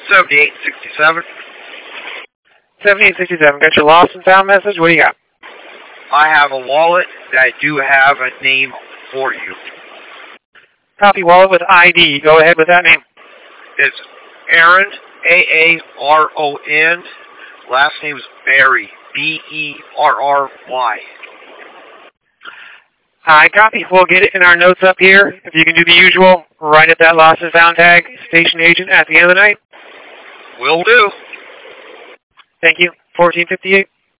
7867. 7867. Got your lost and found message? What do you got? I have a wallet that I do have a name for you. Copy wallet with ID. Go ahead with that name. It's Aaron, Aaron. Last name is Berry, Berry. I copy. We'll get it in our notes up here. If you can do the usual, write at that lost and found tag, station agent at the end of the night. Will do. Thank you. 1458.